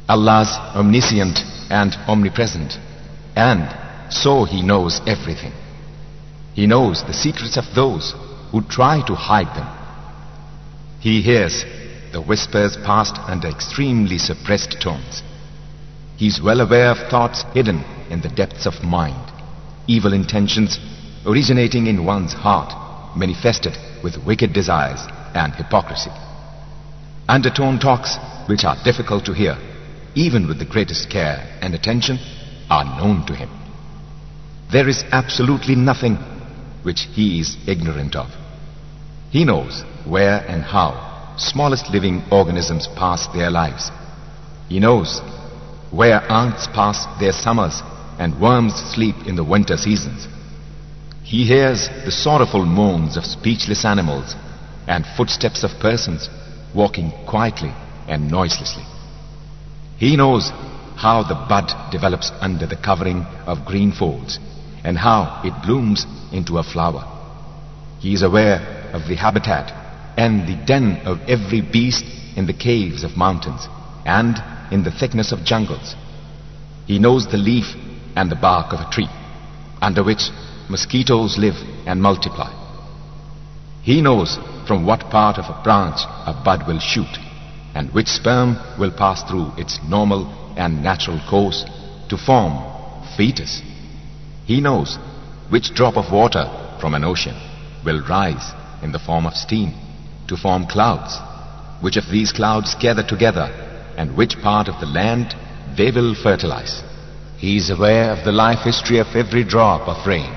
Allah's omniscient and omnipresent, and so He knows everything. He knows the secrets of those who try to hide them. He hears the whispers passed under extremely suppressed tones. He is well aware of thoughts hidden in the depths of mind, evil intentions originating in one's heart, manifested with wicked desires and hypocrisy. Undertone talks which are difficult to hear, even with the greatest care and attention, are known to Him. There is absolutely nothing which He is ignorant of. He knows where and how smallest living organisms pass their lives. He knows where ants pass their summers and worms sleep in the winter seasons. He hears the sorrowful moans of speechless animals and footsteps of persons walking quietly and noiselessly. He knows how the bud develops under the covering of green folds and how it blooms into a flower. He is aware of the habitat and the den of every beast in the caves of mountains and in the thickness of jungles. He knows the leaf and the bark of a tree, under which mosquitoes live and multiply. He knows from what part of a branch a bud will shoot, and which sperm will pass through its normal and natural course to form fetus. He knows which drop of water from an ocean will rise in the form of steam to form clouds, which of these clouds gather together, and which part of the land they will fertilize. He is aware of the life history of every drop of rain,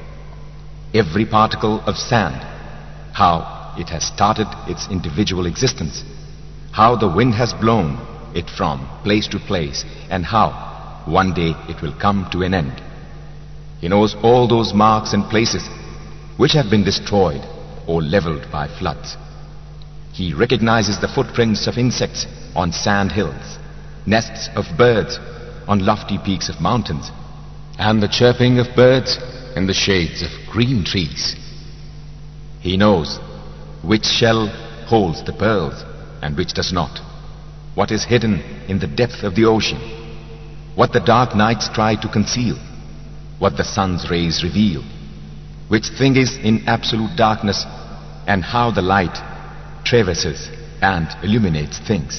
every particle of sand, how it has started its individual existence, how the wind has blown it from place to place, and how one day it will come to an end. He knows all those marks and places which have been destroyed or leveled by floods. He recognizes the footprints of insects on sand hills, nests of birds on lofty peaks of mountains, and the chirping of birds in the shades of green trees. He knows which shell holds the pearls and which does not, what is hidden in the depth of the ocean, what the dark nights try to conceal, what the sun's rays reveal, which thing is in absolute darkness, and how the light traverses and illuminates things.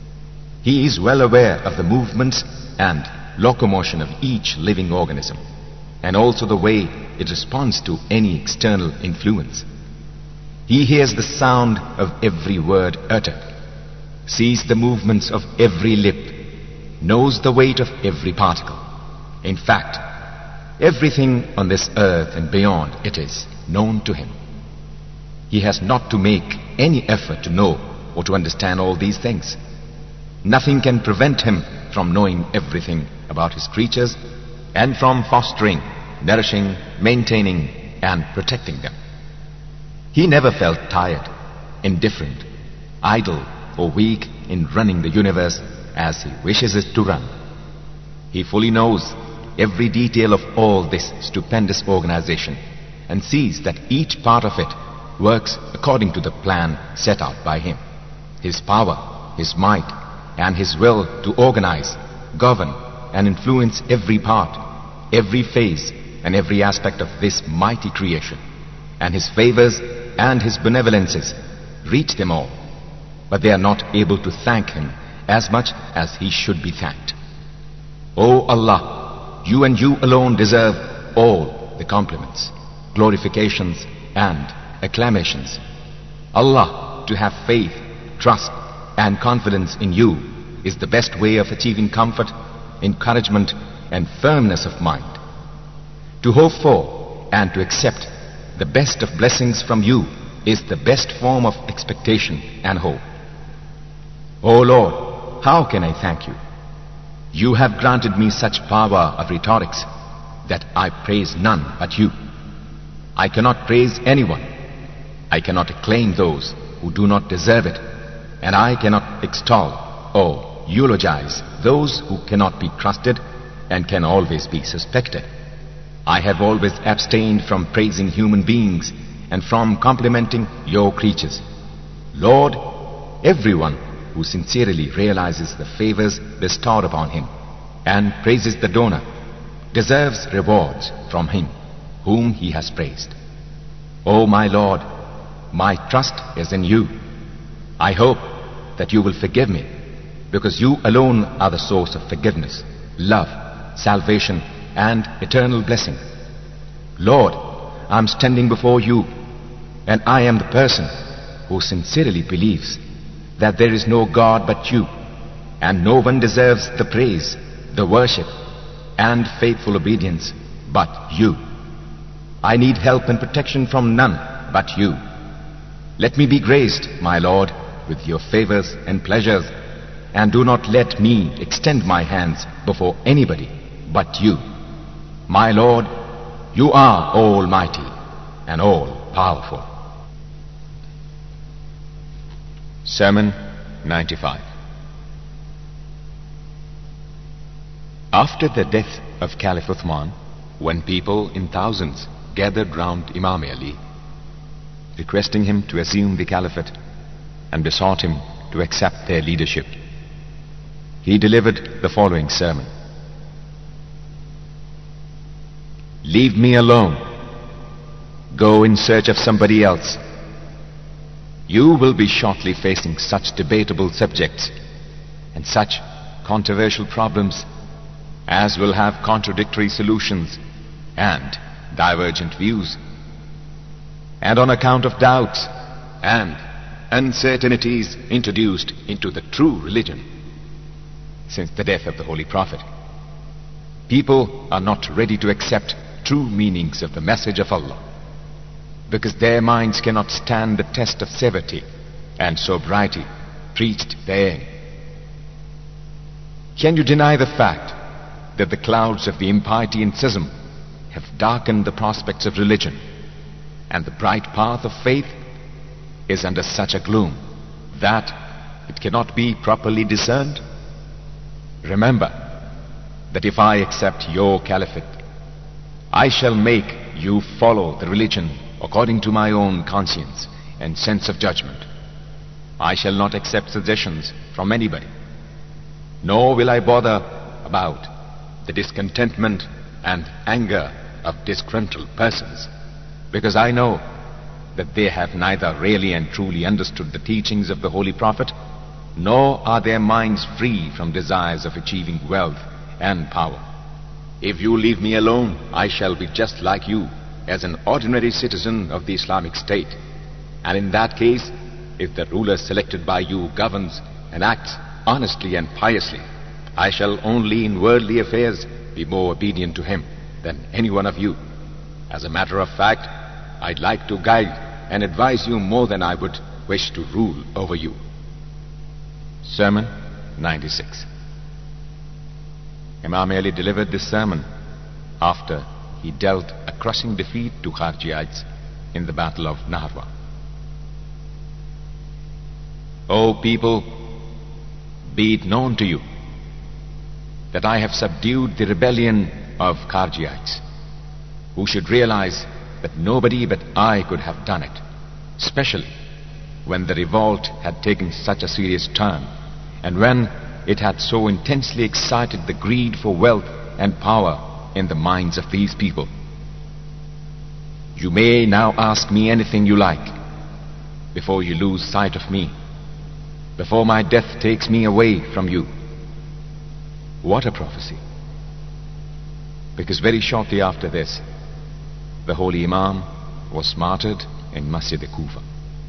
He is well aware of the movements and locomotion of each living organism, and also the way it responds to any external influence. He hears the sound of every word uttered, sees the movements of every lip, knows the weight of every particle. In fact, everything on this earth and beyond it is known to Him. He has not to make any effort to know or to understand all these things. Nothing can prevent Him from knowing everything about His creatures and from fostering, nourishing, maintaining and protecting them. He never felt tired, indifferent, idle or weak in running the universe as He wishes it to run. He fully knows every detail of all this stupendous organization and sees that each part of it works according to the plan set out by Him. His power, His might, and His will to organize, govern, and influence every part, every phase, and every aspect of this mighty creation. And His favors and His benevolences reach them all, but they are not able to thank Him as much as He should be thanked. O Allah, You and You alone deserve all the compliments, glorifications, and acclamations. Allah, to have faith, trust, and confidence in You is the best way of achieving comfort, encouragement, and firmness of mind. To hope for and to accept the best of blessings from You is the best form of expectation and hope. O Lord, how can I thank You? You have granted me such power of rhetorics that I praise none but You. I cannot praise anyone. I cannot acclaim those who do not deserve it, and I cannot extol or eulogize those who cannot be trusted and can always be suspected. I have always abstained from praising human beings and from complimenting Your creatures. Lord, everyone who sincerely realizes the favors bestowed upon him and praises the donor deserves rewards from him whom he has praised. O my Lord, my trust is in you. I hope that you will forgive me, because you alone are the source of forgiveness, love, salvation, and eternal blessing. Lord, I am standing before you, and I am the person who sincerely believes that there is no God but you, and no one deserves the praise, the worship, and faithful obedience but you. I need help and protection from none but you. Let me be graced, my Lord, with your favors and pleasures, and do not let me extend my hands before anybody but you. My Lord, you are almighty and all powerful. Sermon 95. After the death of Caliph Uthman, when people in thousands gathered round Imam Ali, requesting him to assume the caliphate and besought him to accept their leadership, he delivered the following sermon. Leave me alone. Go in search of somebody else. You will be shortly facing such debatable subjects and such controversial problems as will have contradictory solutions and divergent views. And on account of doubts and uncertainties introduced into the true religion since the death of the Holy Prophet, people are not ready to accept true meanings of the message of Allah, because their minds cannot stand the test of severity and sobriety preached therein. Can you deny the fact that the clouds of the impiety and schism have darkened the prospects of religion, and the bright path of faith is under such a gloom that it cannot be properly discerned? Remember that if I accept your caliphate, I shall make you follow the religion according to my own conscience and sense of judgment. I shall not accept suggestions from anybody, nor will I bother about the discontentment and anger of disgruntled persons, because I know that they have neither really and truly understood the teachings of the Holy Prophet, nor are their minds free from desires of achieving wealth and power. If you leave me alone, I shall be just like you, as an ordinary citizen of the Islamic State. And in that case, if the ruler selected by you governs and acts honestly and piously, I shall only in worldly affairs be more obedient to him than any one of you. As a matter of fact, I'd like to guide and advise you more than I would wish to rule over you. Sermon 96. Imam Ali delivered this sermon after he dealt a crushing defeat to Kharjiites in the Battle of Nahrawa. O people, be it known to you that I have subdued the rebellion of Kharjiites, who should realize that nobody but I could have done it, especially when the revolt had taken such a serious turn, and when it had so intensely excited the greed for wealth and power in the minds of these people. You may now ask me anything you like before you lose sight of me, before my death takes me away from you. What a prophecy! Because very shortly after this, the holy Imam was martyred in Masjid-e-Kufa.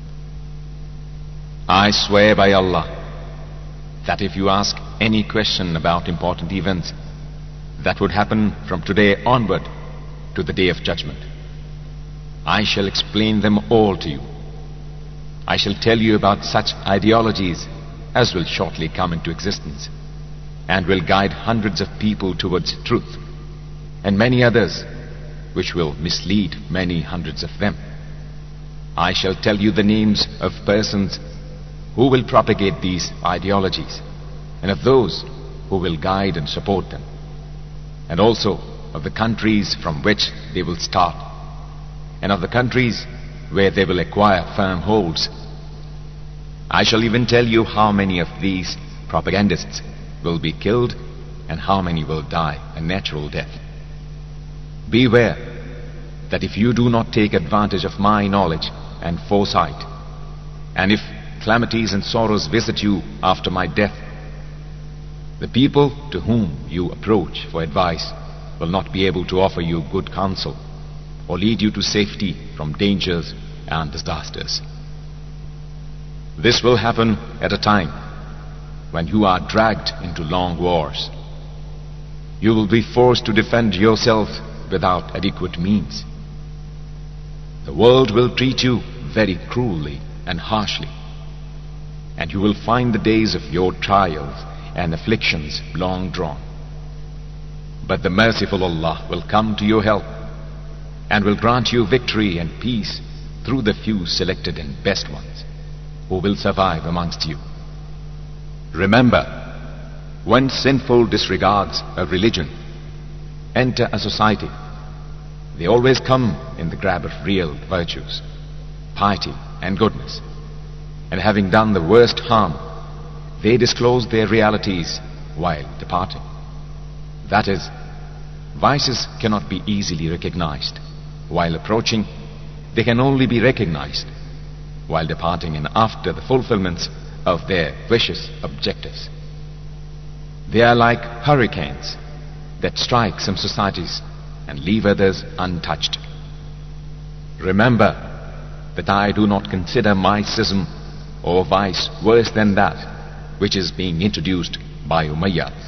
I swear by Allah that if you ask any question about important events that would happen from today onward to the Day of Judgment, I shall explain them all to you. I shall tell you about such ideologies as will shortly come into existence and will guide hundreds of people towards truth, and many others which will mislead many hundreds of them. I shall tell you the names of persons who will propagate these ideologies, and of those who will guide and support them, and also of the countries from which they will start, and of the countries where they will acquire firm holds. I shall even tell you how many of these propagandists will be killed and how many will die a natural death. Beware that if you do not take advantage of my knowledge and foresight, and if calamities and sorrows visit you after my death, the people to whom you approach for advice will not be able to offer you good counsel or lead you to safety from dangers and disasters. This will happen at a time when you are dragged into long wars. You will be forced to defend yourself without adequate means. The world will treat you very cruelly and harshly, and you will find the days of your trials and afflictions long drawn. But the merciful Allah will come to your help and will grant you victory and peace through the few selected and best ones who will survive amongst you. Remember, when sinful disregards of religion enter a society, they always come in the grab of real virtues, piety and goodness, and having done the worst harm, they disclose their realities while departing. That is, vices cannot be easily recognized. While approaching, they can only be recognized while departing and after the fulfillment of their vicious objectives. They are like hurricanes that strike some societies and leave others untouched. Remember that I do not consider my schism or vice worse than that which is being introduced by Umayyads.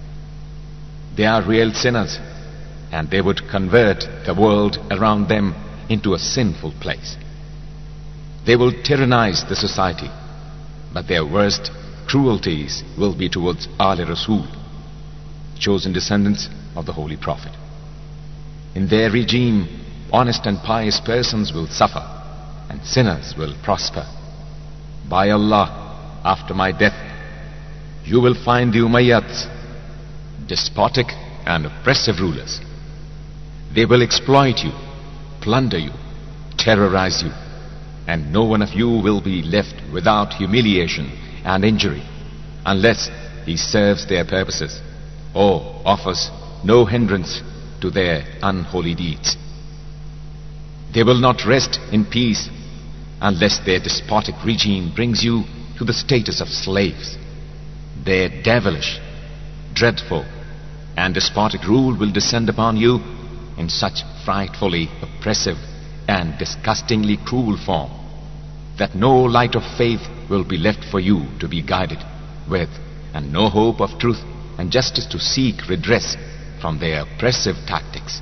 They are real sinners, and they would convert the world around them into a sinful place. They will tyrannize the society, but their worst cruelties will be towards Ali Rasul, chosen descendants of the Holy Prophet. In their regime, honest and pious persons will suffer, and sinners will prosper. By Allah, after my death, you will find the Umayyads despotic and oppressive rulers. They will exploit you, plunder you, terrorize you, and no one of you will be left without humiliation and injury unless he serves their purposes or offers no hindrance to their unholy deeds. They will not rest in peace unless their despotic regime brings you to the status of slaves. Their devilish, dreadful, and despotic rule will descend upon you in such frightfully oppressive and disgustingly cruel form that no light of faith will be left for you to be guided with, and no hope of truth and justice to seek redress from their oppressive tactics.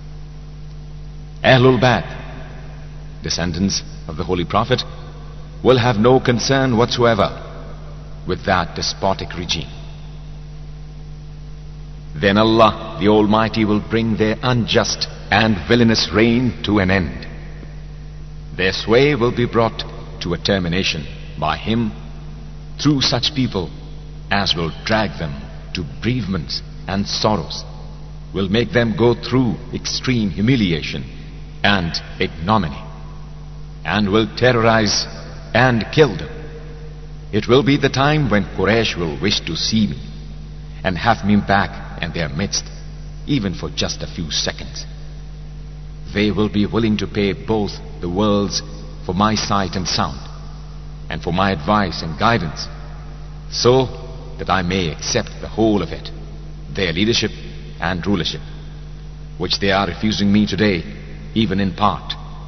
Ahlul Bayt, descendants of the Holy Prophet, will have no concern whatsoever with that despotic regime. Then Allah, the Almighty, will bring their unjust and villainous reign to an end. Their sway will be brought to a termination by Him through such people as will drag them to bereavements and sorrows, will make them go through extreme humiliation and ignominy, and will terrorize and kill them. It will be the time when Quraysh will wish to see me and have me back in their midst, even for just a few seconds. They will be willing to pay both the worlds for my sight and sound, and for my advice and guidance, so that I may accept the whole of it, their leadership and rulership, which they are refusing me today, even in part.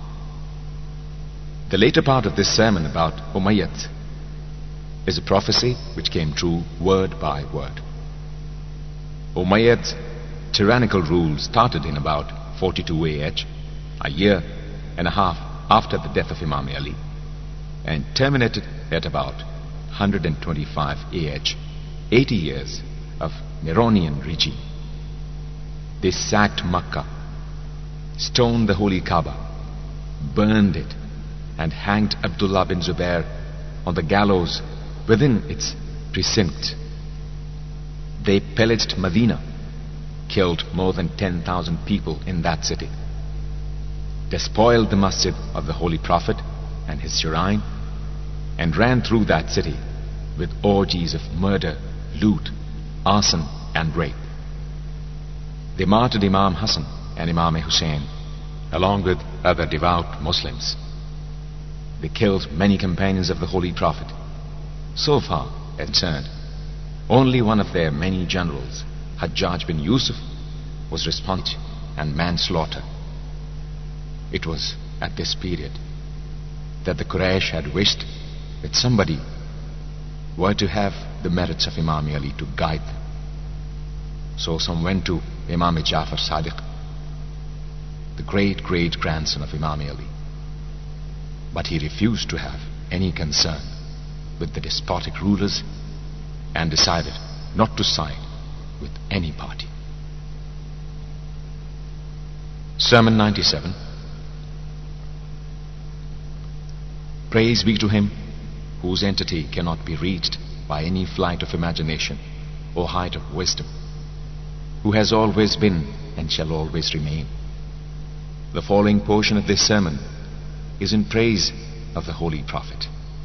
The later part of this sermon about Umayyads is a prophecy which came true word by word. Umayyads' tyrannical rule started in about 42 AH, a year and a half after the death of Imam Ali, and terminated at about 125 AH, 80 years of Neronian regime. They sacked Makkah, stoned the Holy Kaaba, burned it, and hanged Abdullah bin Zubair on the gallows within its precinct. They pillaged Medina, killed more than 10,000 people in that city, despoiled the masjid of the Holy Prophet and his shrine, and ran through that city with orgies of murder, loot, arson and rape. They martyred Imam Hassan and Imam Hussein along with other devout Muslims. They killed many companions of the Holy Prophet. So far concerned, only one of their many generals, Hajjaj bin Yusuf, was responsible and manslaughter. It was at this period that the Quraysh had wished that somebody were to have the merits of Imam Ali to guide them. So some went to Imam Jafar Sadiq, the great grandson of Imam Ali. But he refused to have any concern with the despotic rulers and decided not to side with any party. Sermon 97. Praise be to Him whose entity cannot be reached by any flight of imagination or height of wisdom, who has always been and shall always remain. The following portion of this sermon is in praise of the Holy Prophet.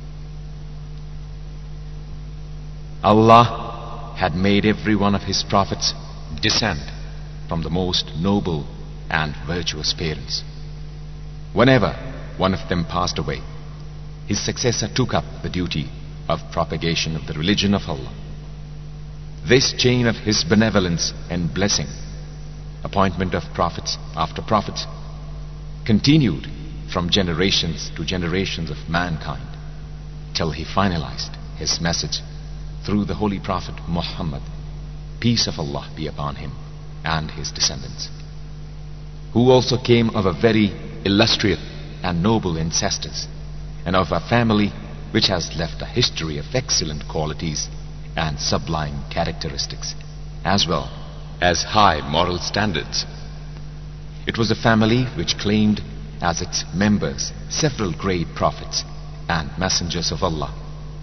Allah had made every one of His prophets descend from the most noble and virtuous parents. Whenever one of them passed away, his successor took up the duty of propagation of the religion of Allah. This chain of His benevolence and blessing, appointment of prophets after prophets, continued from generations to generations of mankind till He finalized His message through the Holy Prophet Muhammad, peace of Allah be upon him and his descendants, who also came of a very illustrious and noble ancestors, and of a family which has left a history of excellent qualities and sublime characteristics, as well as high moral standards. It was a family which claimed as its members several great prophets and messengers of Allah,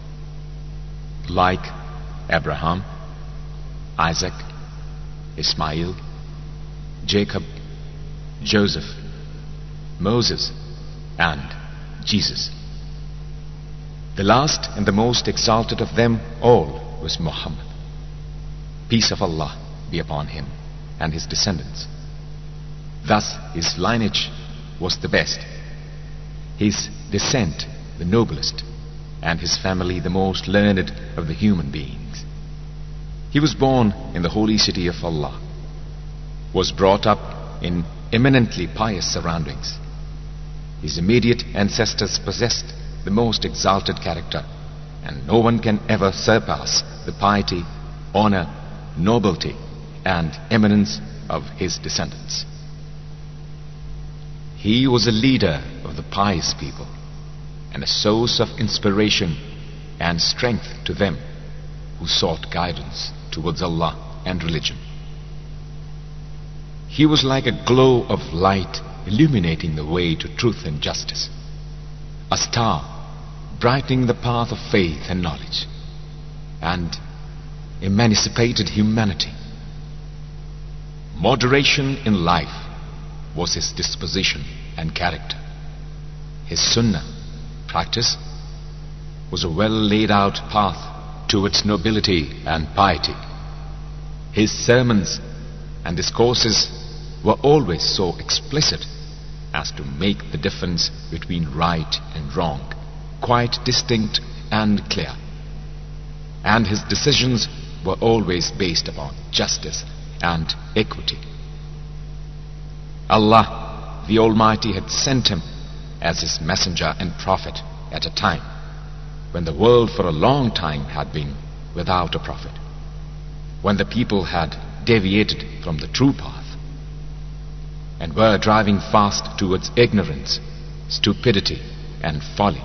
like Abraham, Isaac, Ismail, Jacob, Joseph, Moses, and Jesus. The last and the most exalted of them all was Muhammad, peace of Allah be upon him and his descendants. Thus his lineage was the best, his descent the noblest, and his family the most learned of the human beings. He was born in the holy city of Allah, was brought up in eminently pious surroundings. His immediate ancestors possessed the most exalted character, and no one can ever surpass the piety, honor, nobility, and eminence of his descendants. He was a leader of the pious people and a source of inspiration and strength to them who sought guidance towards Allah and religion. He was like a glow of light illuminating the way to truth and justice, a star brightening the path of faith and knowledge, and emancipated humanity. Moderation in life was his disposition and character. His sunnah practice was a well laid out path towards nobility and piety. His sermons and discourses were always so explicit as to make the difference between right and wrong quite distinct and clear, and his decisions were always based upon justice and equity. Allah the Almighty had sent him as his messenger and prophet at a time when the world for a long time had been without a prophet, when the people had deviated from the true path and were driving fast towards ignorance, stupidity, and folly.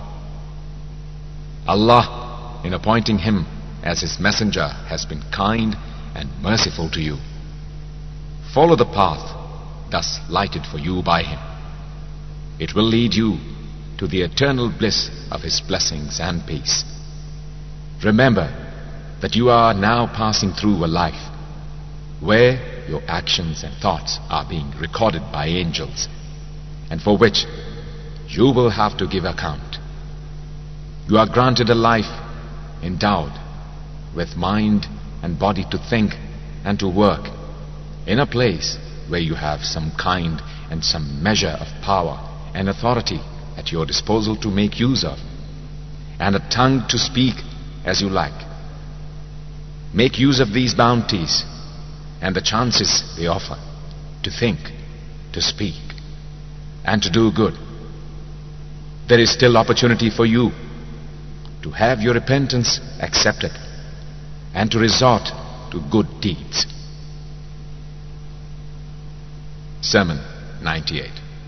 Allah, in appointing him as his messenger, has been kind and merciful to you. Follow the path thus lighted for you by him. It will lead you to the eternal bliss of his blessings and peace. Remember that you are now passing through a life where your actions and thoughts are being recorded by angels, and for which you will have to give account. You are granted a life endowed with mind and body to think and to work in a place where you have some kind and some measure of power and authority at your disposal to make use of, and a tongue to speak as you like. Make use of these bounties and the chances they offer to think, to speak, and to do good. There is still opportunity for you to have your repentance accepted and to resort to good deeds. Sermon 98.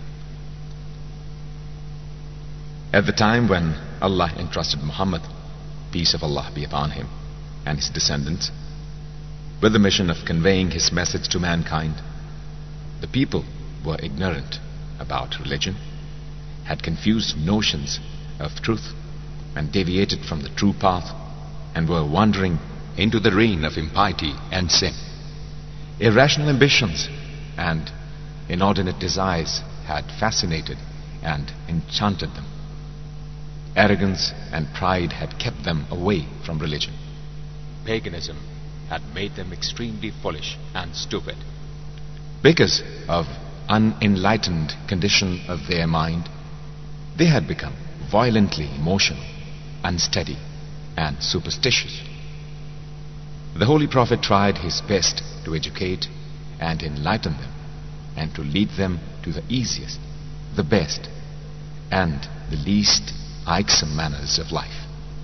At the time when Allah entrusted Muhammad, peace of Allah be upon him, and his descendants, with the mission of conveying his message to mankind, the people were ignorant about religion, had confused notions of truth, and deviated from the true path, and were wandering into the reign of impiety and sin. Irrational ambitions and inordinate desires had fascinated and enchanted them. Arrogance and pride had kept them away from religion. Paganism had made them extremely foolish and stupid. Because of unenlightened condition of their mind, they had become violently emotional, unsteady, and superstitious. The Holy Prophet tried his best to educate and enlighten them, and to lead them to the easiest, the best, and the least irksome manners of life.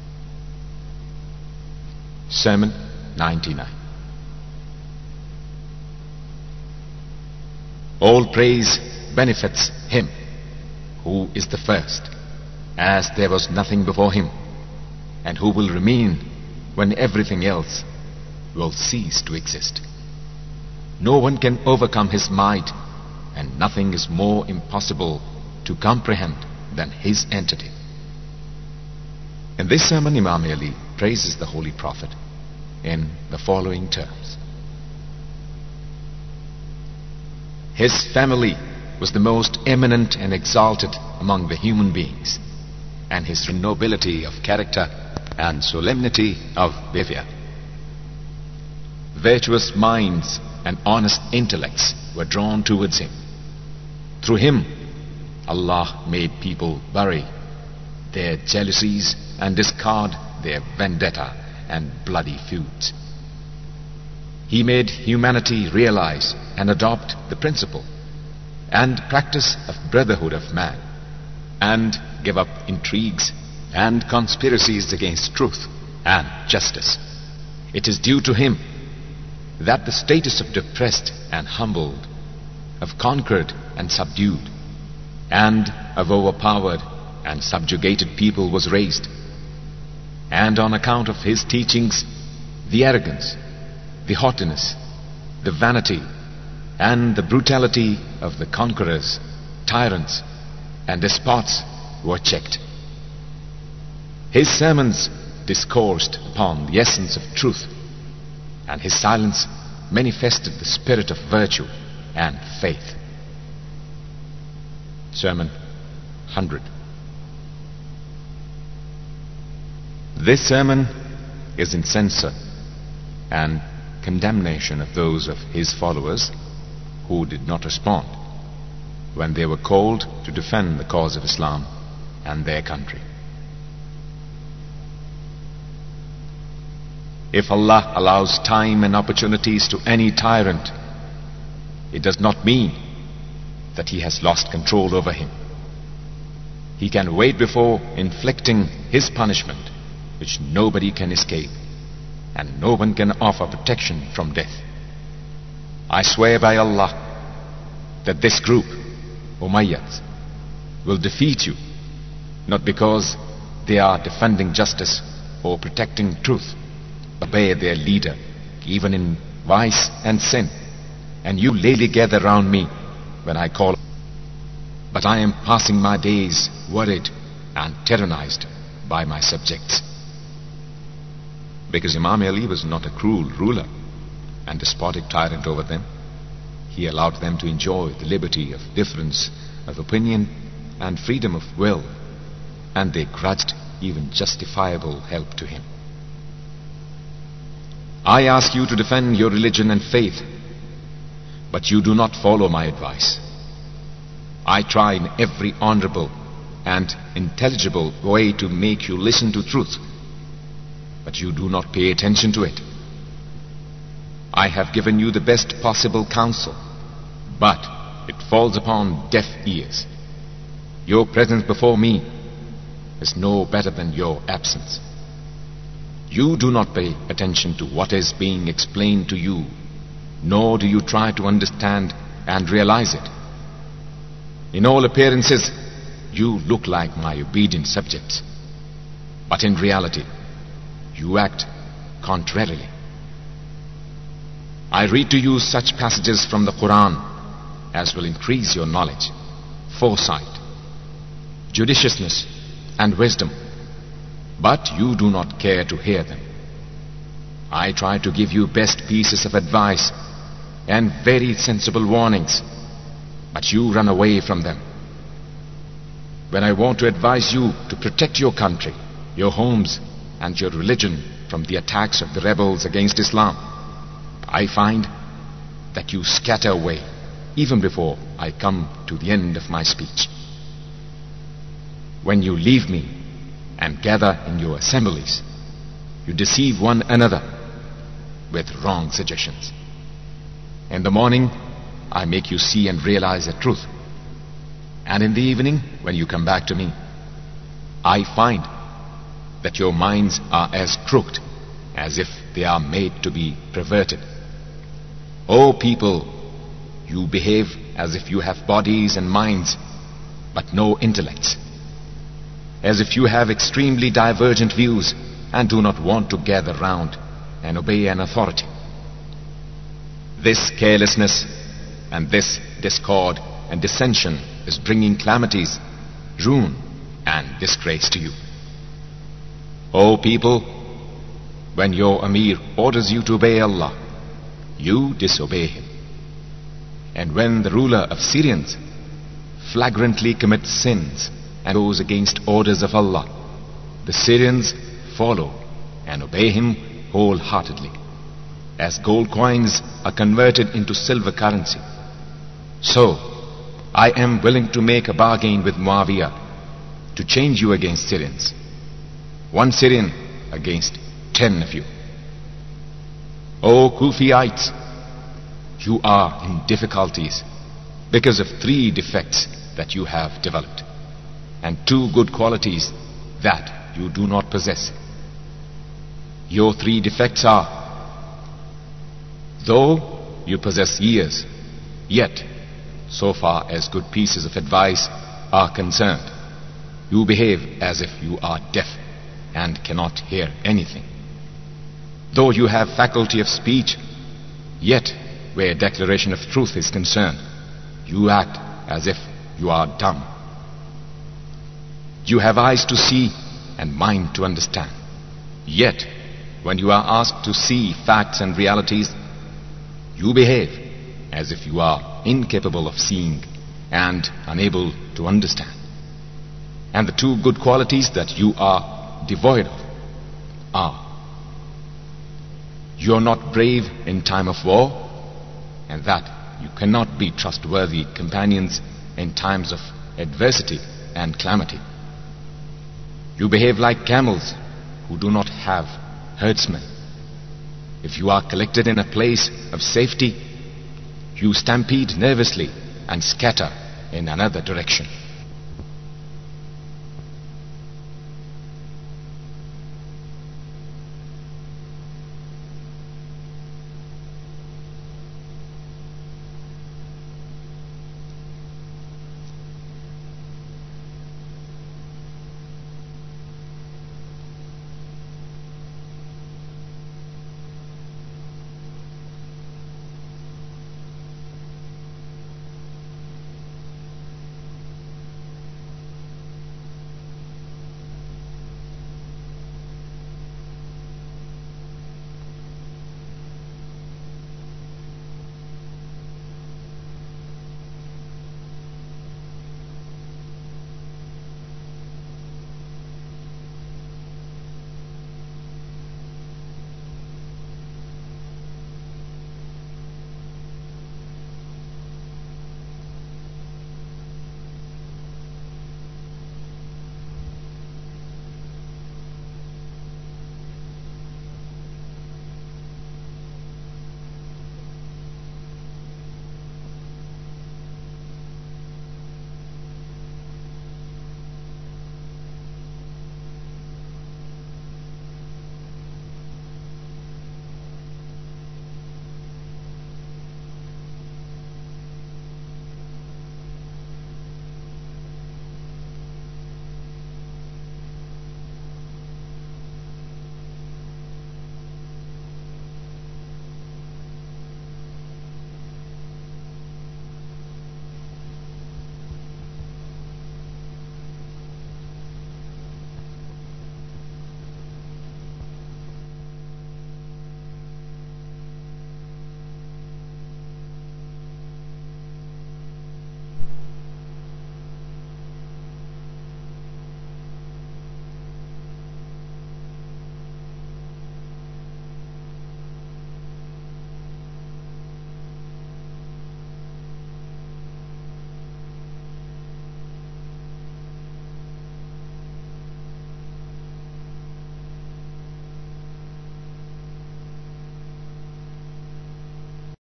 Sermon 99. All praise benefits Him who is the first, as there was nothing before Him, and who will remain when everything else will cease to exist. No one can overcome His might, and nothing is more impossible to comprehend than His entity. In this sermon, Imam Ali praises the Holy Prophet in the following terms. His family was the most eminent and exalted among the human beings, and his nobility of character and solemnity of behavior. Virtuous minds and honest intellects were drawn towards him. Through him, Allah made people bury their jealousies and discard their vendetta and bloody feuds. He made humanity realize and adopt the principle and practice of brotherhood of man, and give up intrigues and conspiracies against truth and justice. It is due to him that the status of depressed and humbled, of conquered and subdued, and of overpowered and subjugated people was raised. And on account of his teachings, the arrogance, the haughtiness, the vanity, and the brutality of the conquerors, tyrants, and despots were checked. His sermons discoursed upon the essence of truth, and his silence manifested the spirit of virtue and faith. Sermon 100. This sermon is in censure and condemnation of those of his followers who did not respond when they were called to defend the cause of Islam and their country. If Allah allows time and opportunities to any tyrant, it does not mean that he has lost control over him. He can wait before inflicting his punishment, which nobody can escape, and no one can offer protection from death. I swear by Allah that this group, Umayyads, will defeat you, not because they are defending justice or protecting truth, but obey their leader, even in vice and sin, and you lately gather round me when I call. But I am passing my days worried and tyrannized by my subjects. Because Imam Ali was not a cruel ruler and despotic tyrant over them, he allowed them to enjoy the liberty of difference of opinion and freedom of will, and they grudged even justifiable help to him. I ask you to defend your religion and faith, but you do not follow my advice. I try in every honorable and intelligible way to make you listen to truth, but you do not pay attention to it. I have given you the best possible counsel, but it falls upon deaf ears. Your presence before me is no better than your absence. You do not pay attention to what is being explained to you, nor do you try to understand and realize it. In all appearances, you look like my obedient subjects, but in reality, you act contrarily. I read to you such passages from the Quran as will increase your knowledge, foresight, judiciousness, and wisdom, but you do not care to hear them. I try to give you best pieces of advice and very sensible warnings, but you run away from them. When I want to advise you to protect your country, your homes, and your religion from the attacks of the rebels against Islam, I find that you scatter away even before I come to the end of my speech. When you leave me and gather in your assemblies, you deceive one another with wrong suggestions. In the morning, I make you see and realize the truth. And in the evening, when you come back to me, I find that your minds are as crooked as if they are made to be perverted. O people, you behave as if you have bodies and minds, but no intellects. As if you have extremely divergent views and do not want to gather round and obey an authority. This carelessness and this discord and dissension is bringing calamities, ruin, and disgrace to you. O people, when your Amir orders you to obey Allah, you disobey him. And when the ruler of Syrians flagrantly commits sins and goes against orders of Allah, the Syrians follow and obey him wholeheartedly, as gold coins are converted into silver currency. So, I am willing to make a bargain with Muawiyah to change you against Syrians. 1 Syrian against 10 of you. O Kufiites, you are in difficulties because of 3 defects that you have developed, and 2 good qualities that you do not possess. Your 3 defects are: though you possess ears, yet, so far as good pieces of advice are concerned, you behave as if you are deaf and cannot hear anything. Though you have faculty of speech, yet, where declaration of truth is concerned, you act as if you are dumb. You have eyes to see and mind to understand, yet, when you are asked to see facts and realities, you behave as if you are incapable of seeing and unable to understand. And the 2 good qualities that you are devoid of are: you are not brave in time of war, and that you cannot be trustworthy companions in times of adversity and calamity. You behave like camels who do not have herdsmen. If you are collected in a place of safety, you stampede nervously and scatter in another direction.